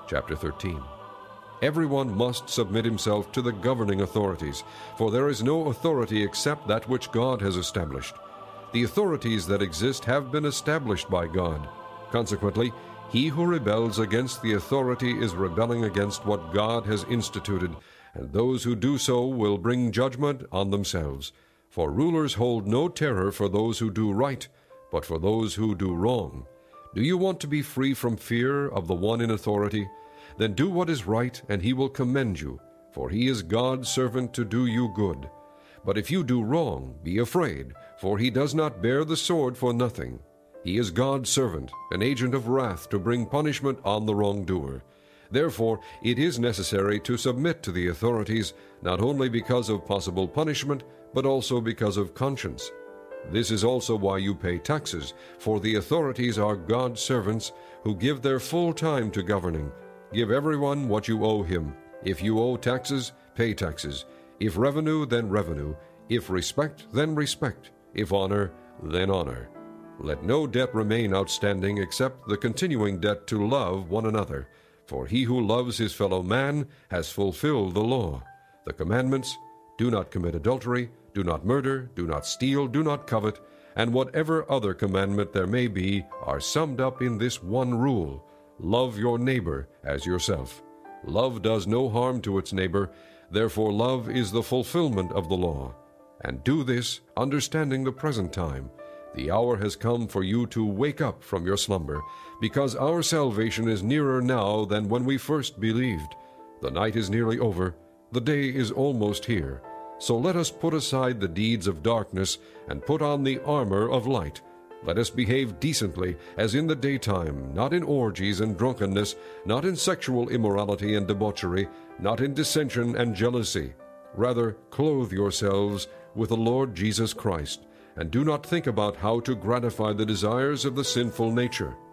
Chapter 13. Everyone must submit himself to the governing authorities, for there is no authority except that which God has established. The authorities that exist have been established by God. Consequently, he who rebels against the authority is rebelling against what God has instituted, and those who do so will bring judgment on themselves. For rulers hold no terror for those who do right, but for those who do wrong. Do you want to be free from fear of the one in authority? Then do what is right, and he will commend you, for he is God's servant to do you good. But if you do wrong, be afraid, for he does not bear the sword for nothing. He is God's servant, an agent of wrath to bring punishment on the wrongdoer. Therefore, it is necessary to submit to the authorities, not only because of possible punishment, but also because of conscience. This is also why you pay taxes, for the authorities are God's servants who give their full time to governing. Give everyone what you owe him. If you owe taxes, pay taxes. If revenue, then revenue. If respect, then respect. If honor, then honor. Let no debt remain outstanding except the continuing debt to love one another. For he who loves his fellow man has fulfilled the law. The commandments: do not commit adultery, do not murder, do not steal, do not covet, and whatever other commandment there may be are summed up in this one rule: love your neighbor as yourself. Love does no harm to its neighbor, therefore love is the fulfillment of the law. And do this, understanding the present time. The hour has come for you to wake up from your slumber, because our salvation is nearer now than when we first believed. The night is nearly over, the day is almost here. So let us put aside the deeds of darkness and put on the armor of light. Let us behave decently as in the daytime, not in orgies and drunkenness, not in sexual immorality and debauchery, not in dissension and jealousy. Rather, clothe yourselves with the Lord Jesus Christ, and do not think about how to gratify the desires of the sinful nature.